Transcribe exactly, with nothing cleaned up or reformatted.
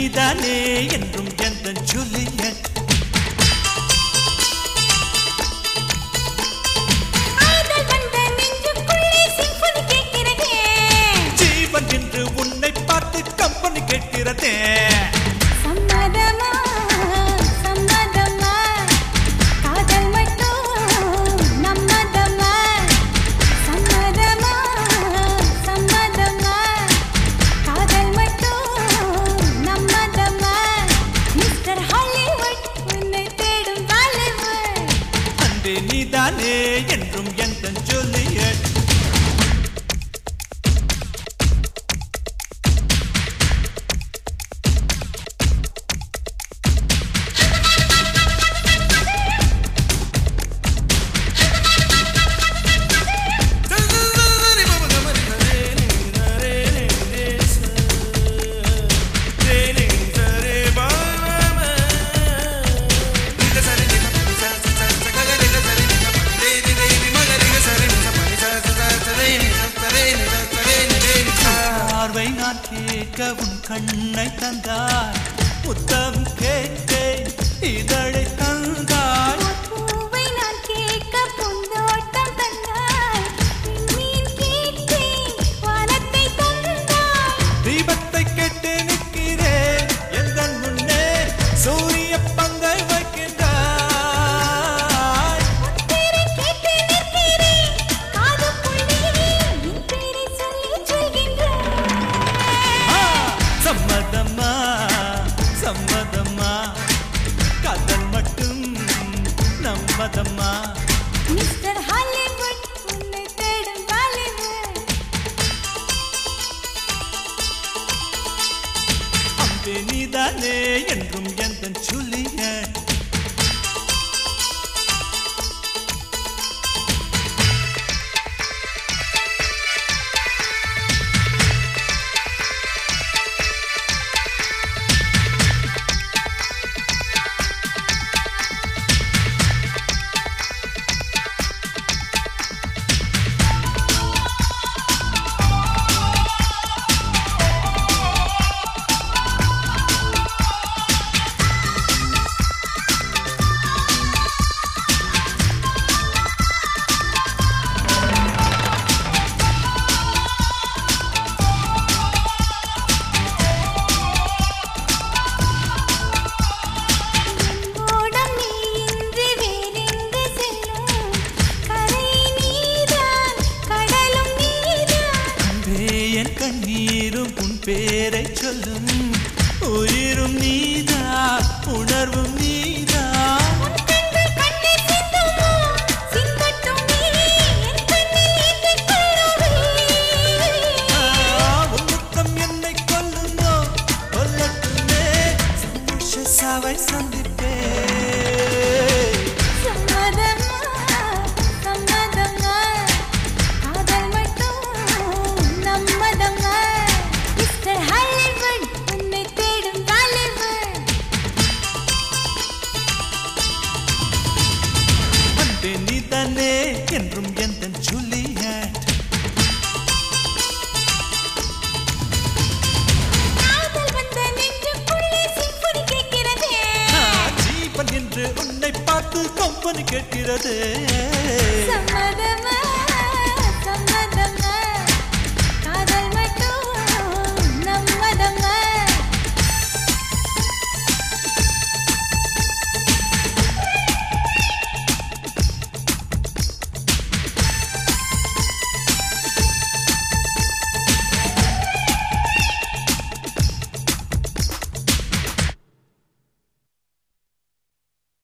நீதானே என்றும் எந்தன் ஜூலியட். ஜீவன் என்று உன்னை பார்த்து கம்பெனி கேட்கிறதே. நீதானே என்றும் எந்தன் ஜூலியட். நான் கேட்க உன் கண்ணை தந்தாய், முத்தம் கேட்டேன் இதழை தந்தாய். பூவை நான் கேட்க பூந்தோட்டம் தந்தாய், மீன் கேட்டேன் வானத்தை தந்தாய். தீபத்தை கேட்டு நிற்கிறேன் எந்தன் முன்னே சூரிய பங்கை வைக்கின்றாய். பேரை கேட்டு நிற்கிறேன் காதுக்குள்ளே என் பேரை சொல்லி சொல்கின்றேன். சம்மதம்மா சம்மதம்மா, காதல் மட்டும் நம்மதம்மா. மிஸ்டர் ஹாலிவுட் உன்னை தேடும் பாலிவுட். அம்பே நீதானே என்றும் எந்தன் ஜூலியட். கண்ணீரும் உன் பேரை சொல்லும், உயிரும் நீதா உணர்வும் நீதா. உன்னுத்தம் என்னை கொல்லுமோ கொல்லட்டுமே, சந்தோஷ சாவை சந்திப்பே. நீதானே என்றும் எந்தன் ஜூலியட். காதல் வந்த நெஞ்சுக்குள்ளே சிம்பொனி கேட்கிறதே. ஜீவன் என்று உன்னை பார்த்து கம்பெனி கேட்கிறது. சம்மதமா